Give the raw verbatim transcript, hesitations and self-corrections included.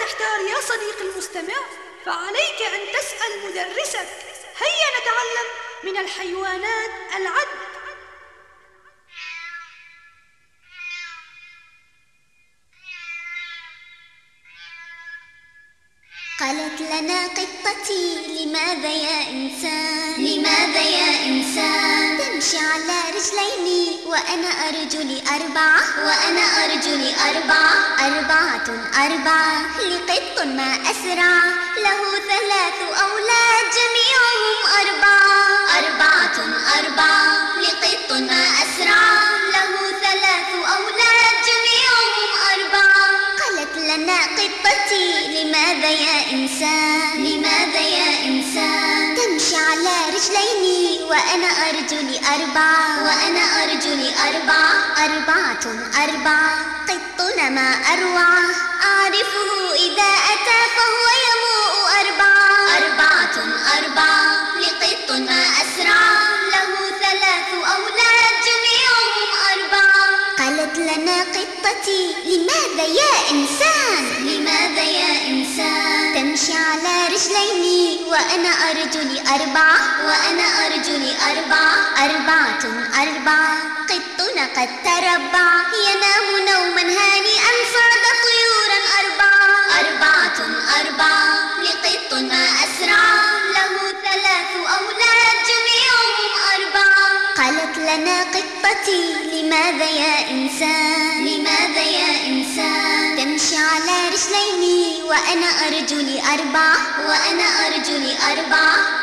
تحتار يا صديقي المستمع، فعليك أن تسأل مدرسك. هيا نتعلم من الحيوانات العد. قالت لنا قطتي لماذا يا إنسان، لماذا يا إنسان تمشي على رجلين وأنا أرجلي أربعة، وأنا أرجلي أربعة، أربعة أربعة لقط ما أسرع له ثلاث أولاد جميعهم أربعة، أربعة أربعة لقط ما أسرع له ثلاث أولاد جميعهم أربعة. قالت لنا قطتي لماذا يا إنسان، لماذا يا إنسان تمشي على رجلين وأنا أرجلي أربعة، وأنا أرجلي أربعة، أربعة أربعة قطنا ما أروع أعرفه إذا أتى فهو يموء أربعة، أربعة أربعة لقط ما أسرع له ثلاث أولاد جميعهم أربعة. قالت لنا قطتي لماذا يا إنسان، لماذا يا إنسان تمشي على رجلين وأنا أرجلي أربعة، وأنا أرجلي أربعة، أربعة أربعة قطنا قد تربع ينام نوما هانئا صاد طيورا أربعة، أربعة أربعة لقط ما أسرع له ثلاث أولاد جميعهم أربعة. قالت لنا قطتي لماذا يا إنسان، لماذا يا إنسان تمشي على رجلين وأنا أرجلي أربعة، وأنا أرجلي أربعة،